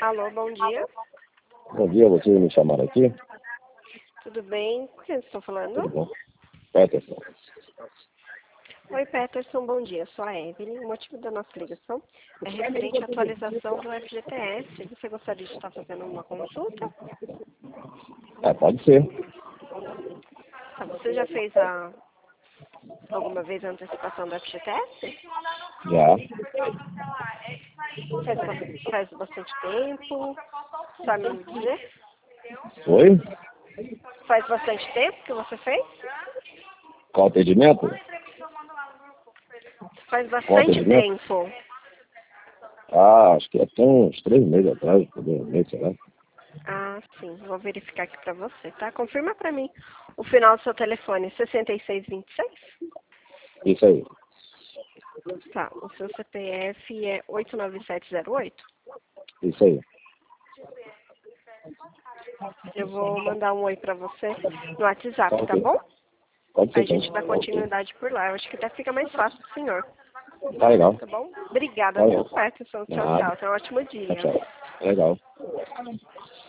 Alô, bom dia. Bom dia, vocês me chamaram aqui? Tudo bem? Com quem estou falando? Tudo bom? Peterson. Oi, Peterson, bom dia. Sou a Evelyn. O motivo da nossa ligação é referente à atualização do FGTS. Você gostaria de estar fazendo uma consulta? Pode ser. Tá, você já fez alguma vez a antecipação do FGTS? Já. Faz bastante tempo? Sabe me dizer? Oi? Faz bastante tempo que você fez? Qual atendimento? Faz Qual bastante atendimento? tempo. Acho que até uns 3 meses atrás, por 2 meses, sei lá. Ah, sim. Vou verificar aqui pra você, tá? Confirma pra mim o final do seu telefone, 6626? Isso aí. Tá. O seu CPF é 89708? Isso aí. Eu vou mandar um oi pra você no WhatsApp, tá Ok. bom? Pode A ser, gente dá então. Ok. continuidade por lá. Eu acho que até fica mais fácil pro senhor, Tá legal. tá bom? Obrigada, Tá viu, legal. Peterson? Tchau, Nada. tchau. Tenha um ótimo Tchau, dia. tchau. Legal.